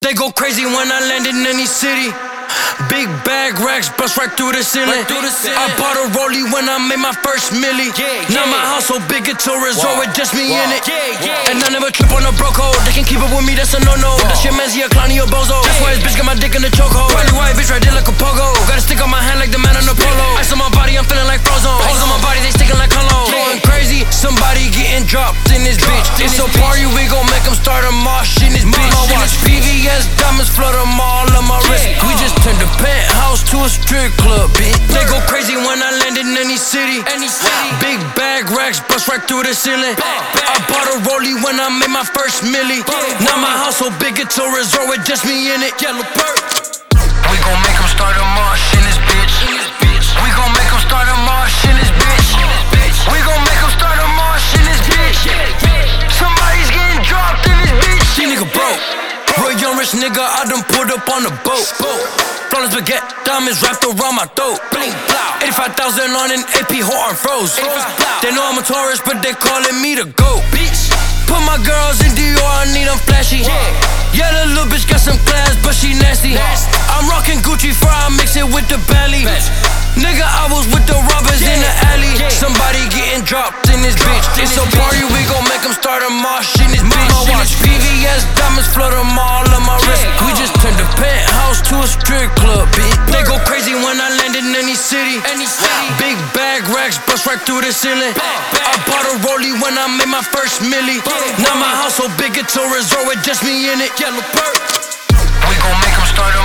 They go crazy when I land in any city. Big bag racks bust right through the ceiling. I bought a rollie when I made my first milli. Now my house so big it's a resort with just me in it. And I never trip on a broke hole. They can keep up with me, that's a no-no. That shit man's a clowny or bozo. That's why his bitch got my dick in the chokehold. Probably white bitch right there like a pogo. Got a stick on my hand like the man on the polo. Ice on my body, I'm feeling like Frozone. Holes on my body, they sticking like Colo. Going crazy, somebody getting dropped in this bitch. It's a party, we gon' make them start a march in this bitch. My watch VVS diamonds flood them all on my wrist. We just turned the penthouse to a strip club, bitch. They go crazy when I land in any city. Big bag racks bust right through the ceiling. I bought a rollie when I made my first milli. Now my house so big it's a resort with just me in it. Yellow perk. We gon' make them start a march in this bitch. We gon' make them start a march in this bitch. We gon' make them start a march in this bitch. Somebody's getting dropped in this bitch. These nigga broke. Real young rich nigga, I done pulled up on the boat. Flawless baguette, diamonds wrapped around my throat. 85,000 on an AP Horton froze. They know I'm a tourist, but they calling me the GOAT. Put my girls in Dior, I need them flashy. Yeah, the little bitch got some class, but she nasty. I'm rocking Gucci fur, I mix it with the belly. Nigga, I was with the robbers in the alley. Somebody getting dropped in this bitch. It's a party, we gon' make them start a march in this bitch. My watch VVS diamonds flood them all on my wrist. We just turned the penthouse to a strip club, bitch. They go crazy when I land in any city. Big bag racks bust right through the ceiling. I bought a rollie when I made my first milli. Now my house so big it's a resort with just me in it. Yellow perk. We gon' make them start a